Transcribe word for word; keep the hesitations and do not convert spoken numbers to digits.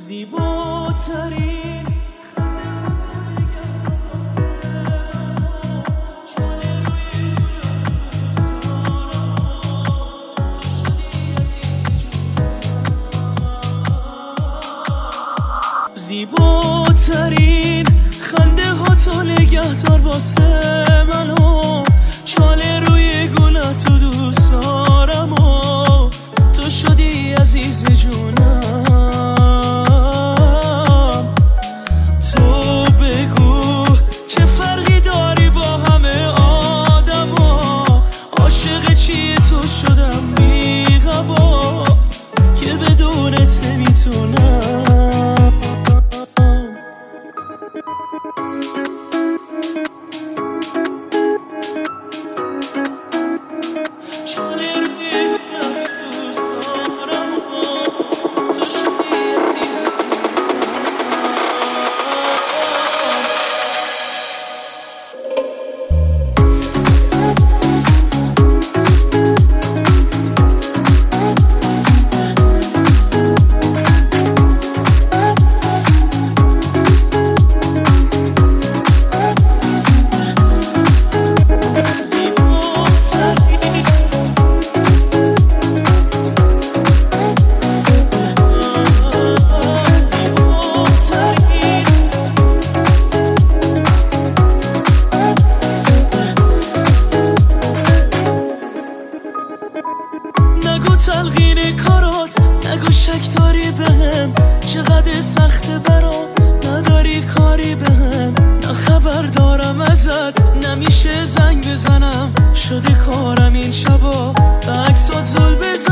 زیباترین زیباترین خنده ها تو نگهدار واسه منو، چاله روی گلت تو دوست دارم و تو شدی عزیز جونم. تو بگو چه فرقی داری با همه آدم ها، عاشق چیه تو شدم بی‌غوا که بدونت نمیتونم. نگو تلقین کارات، نگو شک داری بهم، چقدر سخته برام نداری کاری بهم. نه خبر دارم ازت، نمیشه زنگ بزنم، شده کارم این شبا به عکسات زل بزنم.